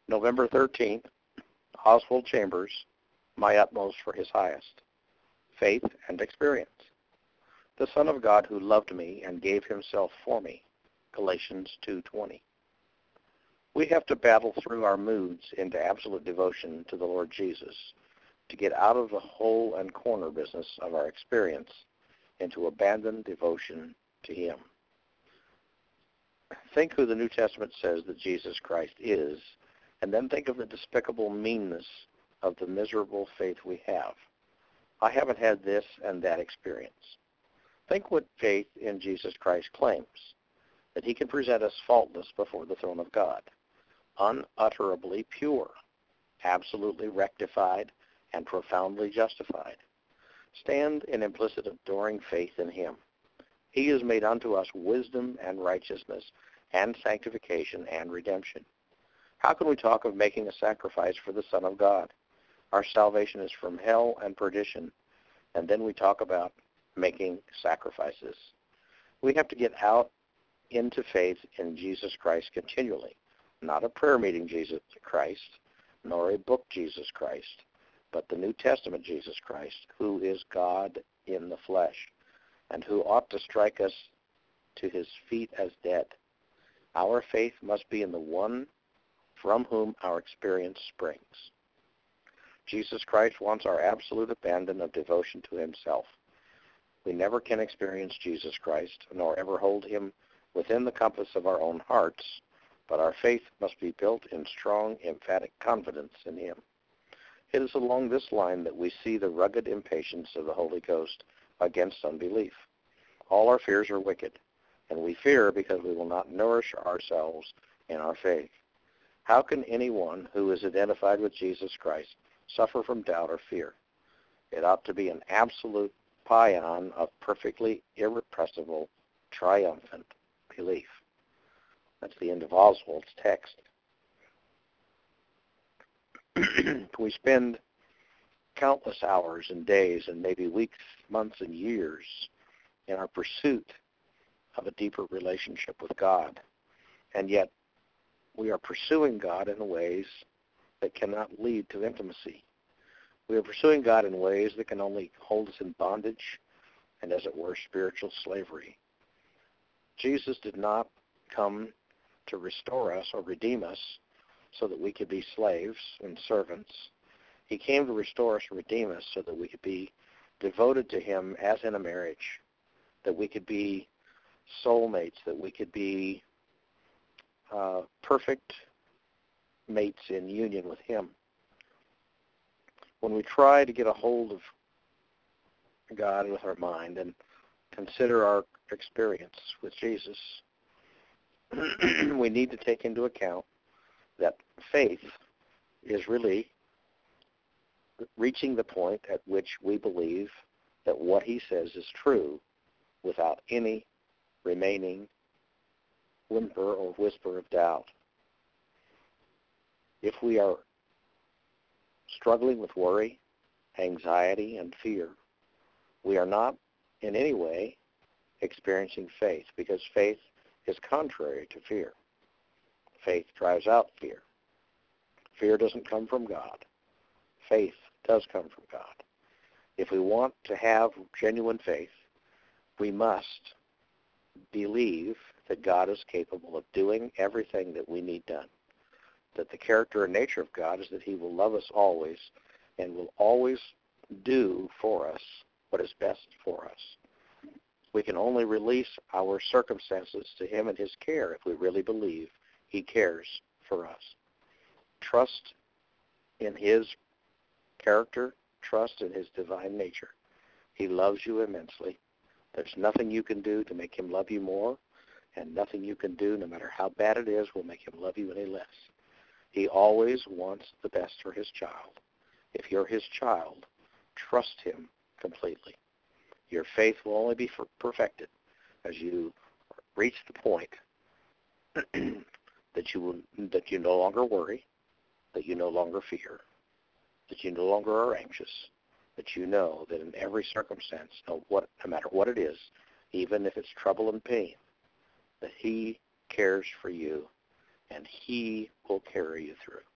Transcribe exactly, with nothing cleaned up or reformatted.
November thirteenth, Oswald Chambers, My Utmost for His Highest, Faith and Experience. The Son of God who loved me and gave himself for me, Galatians two twenty. We have to battle through our moods into absolute devotion to the Lord Jesus to get out of the hole and corner business of our experience into abandoned devotion to him. Think who the New Testament says that Jesus Christ is, and then think of the despicable meanness of the miserable faith we have. I haven't had this and that experience. Think what faith in Jesus Christ claims, that he can present us faultless before the throne of God, unutterably pure, absolutely rectified, and profoundly justified. Stand in implicit adoring faith in him. He has made unto us wisdom and righteousness and sanctification and redemption. How can we talk of making a sacrifice for the Son of God? Our salvation is from hell and perdition, and then we talk about making sacrifices. We have to get out into faith in Jesus Christ continually, not a prayer meeting Jesus Christ, nor a book Jesus Christ, but the New Testament Jesus Christ, who is God in the flesh, and who ought to strike us to his feet as dead. Our faith must be in the one from whom our experience springs. Jesus Christ wants our absolute abandon of devotion to himself. We never can experience Jesus Christ, nor ever hold him within the compass of our own hearts, but our faith must be built in strong, emphatic confidence in him. It is along this line that we see the rugged impatience of the Holy Ghost against unbelief. All our fears are wicked, and we fear because we will not nourish ourselves in our faith. How can anyone who is identified with Jesus Christ suffer from doubt or fear? It ought to be an absolute paean of perfectly irrepressible, triumphant belief. That's the end of Oswald's text. We spend countless hours and days and maybe weeks, months, and years in our pursuit of a deeper relationship with God. And yet we are pursuing God in ways that cannot lead to intimacy. We are pursuing God in ways that can only hold us in bondage and, as it were, spiritual slavery. Jesus did not come to restore us or redeem us so that we could be slaves and servants. He came to restore us and redeem us so that we could be devoted to him as in a marriage, that we could be soulmates, that we could be uh, perfect mates in union with him. When we try to get a hold of God with our mind and consider our experience with Jesus, we need to take into account that faith is really reaching the point at which we believe that what he says is true without any remaining whimper or whisper of doubt. If we are struggling with worry, anxiety, and fear, we are not in any way experiencing faith, because faith is contrary to fear. Faith drives out fear. Fear doesn't come from God. Faith does come from God. If we want to have genuine faith, we must believe that God is capable of doing everything that we need done, that the character and nature of God is that he will love us always and will always do for us what is best for us. We can only release our circumstances to him and his care if we really believe he cares for us. Trust in his character, trust in his divine nature. He loves you immensely. There's nothing you can do to make him love you more, and nothing you can do, no matter how bad it is, will make him love you any less. He always wants the best for his child. If you're his child, trust him completely. Your faith will only be perfected as you reach the point that you will, that you no longer worry, that you no longer fear, that you no longer are anxious, that you know that in every circumstance, no, what, no matter what it is, even if it's trouble and pain, that he cares for you and he will carry you through.